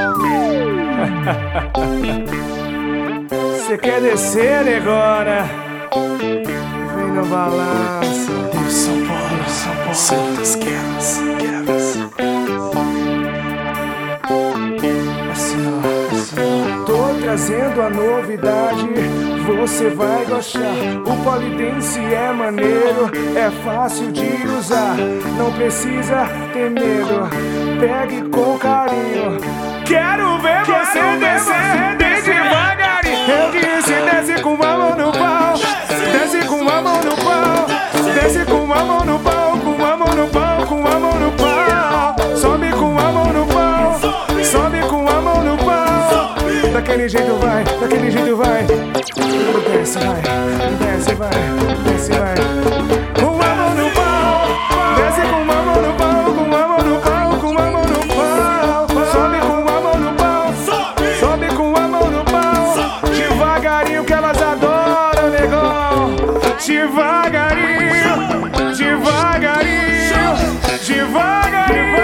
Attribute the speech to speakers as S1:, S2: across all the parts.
S1: Cê quer descer, negona? Vem no balanço.
S2: São Paulo, Santas Guerras.
S1: Assim, ó. Tô trazendo a novidade, você vai gostar. O polidense é maneiro, é fácil de usar. Não precisa ter medo, pegue com carinho. Quero ver você descer bem devagarinho. Eu disse desce com a mão no pau, desce com a mão no pau, desce com a mão no pau, com a mão no pau, com a mão no pau. Sobe com a mão no pau, sobe com a mão no pau. Daquele jeito vai, daquele jeito vai. Desce, vai, desce, vai, desce, vai. Com a mão no pau, desce com a mão no pau, com a mão no pau, com a mão no pau. Sobe com a mão no pau, sobe com a mão no pau. Devagarinho que elas adoram, negão. Devagarinho, devagarinho, devagarinho.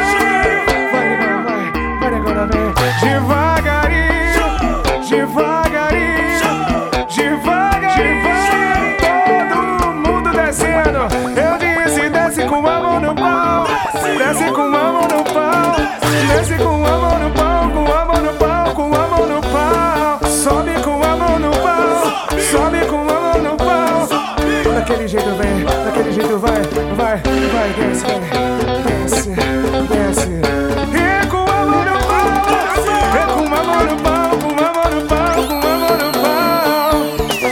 S1: Vai, agora vem. Devagarinho, devagarinho, devagarinho. Todo mundo descendo. Eu disse desce com a mão no pau, desce com a mão no pau, desce com a mão no pau, com a mão no pau, com a mão no pau. Sobe com a mão no pau, sobe com a mão no pau. Daquele jeito vem, daquele jeito vai, desce, desce, desce. E com a mão no pau, e com a mão no pau, com a mão no pau, com a mão no pau.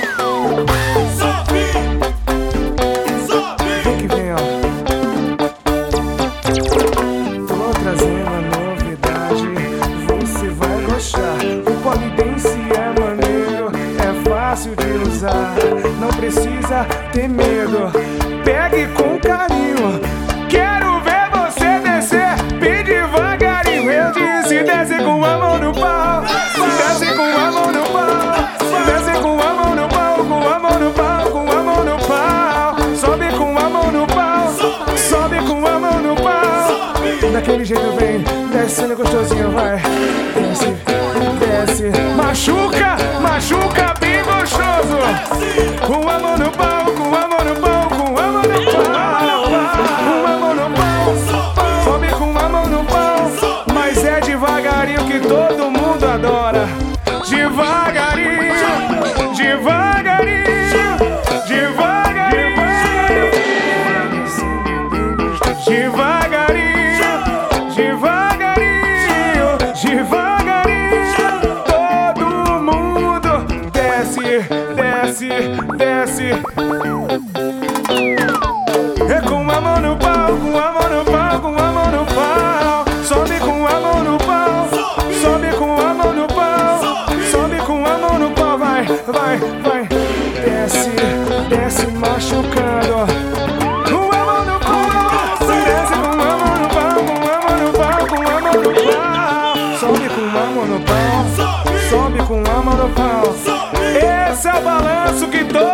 S1: Vem que vem, ó. Tô trazendo a novidade, você vai gostar. O polidense é maneiro, é fácil de usar. Não precisa ter medo, pegue com carinho. Quero ver você descer bem devagarinho. Eu disse desce com a mão no pau, desce com a mão no pau, desce com a mão no pau, com a mão no pau, com a mão no pau. Sobe com a mão no pau, sobe com a mão no pau. Daquele jeito vem, descendo gostosinho, vai. Desce, desce, machuca, machuca bem gostoso. Com a mão no pau, com a mão no pau, com a mão no pau, com a mão no pau. Sobe com a mão no pau, mas é devagarinho que todo mundo adora. Devagarinho, devagarinho, devagarinho, devagarinho, devagarinho, devagarinho. Todo mundo desce, desce, desce. É com a mão no pau, com a mão no pau, com a mão no pau. Sobe com a mão no pau, sobe com a mão no pau, sobe com a mão no pau. Vai, vai, desce, desce machucando. Com a mão no pau, desce com a mão no pau, com a mão no pau, com a mão no pau. Sobe com a mão no pau, sobe com a mão no pau. Esse é o balanço que todo